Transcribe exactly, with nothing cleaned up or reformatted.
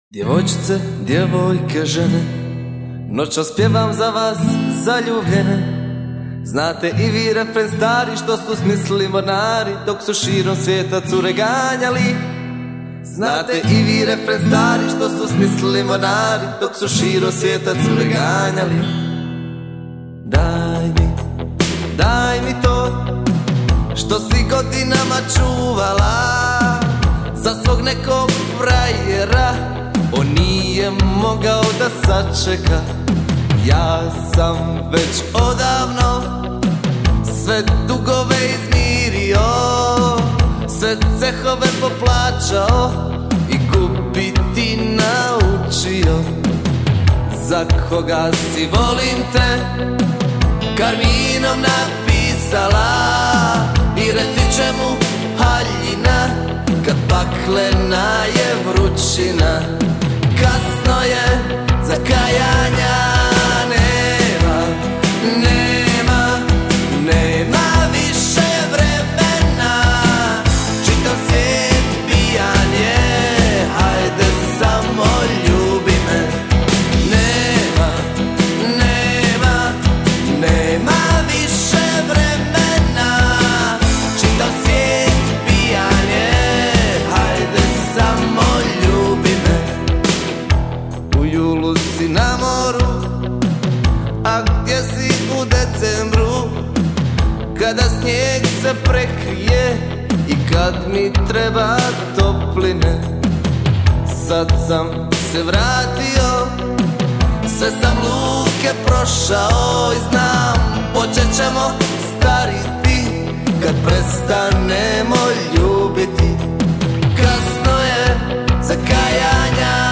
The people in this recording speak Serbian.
Djevojčice, djevojke, žene, noćas pjevam za vas zaljubljene. Znate i vi refren stari što su smislili mornari dok su širom svijeta cure ganjali. Znate i vi refren stari što su smislili mornari dok su širom svijeta cure ganjali. Daj mi, daj mi to što si godinama čuvala za svog nekog frajera. On nije mogao da sačeka. Ja sam već odavno sve dugove izmirio, sve cehove poplaćao i kupiti naučio. Za koga si, volim te, karminom napisala i reci čemu haljina kad paklena je vrućina. Kasno je za kajanja, nema, nema, nema više vremena. Čitav svijet pijan je, hajde samo ljubi me. Nema, nema, nema više vremena. Čitav svijet pijan je, hajde samo ljubi me. U julu si na moru, a gdje si u decembru, kada snijeg se prekrije i kad mi treba topline. Sad sam se vratio, sve sam luke prošao i znam počet ćemo stariti kad prestanemo ljubiti. Kasno je za kajanja,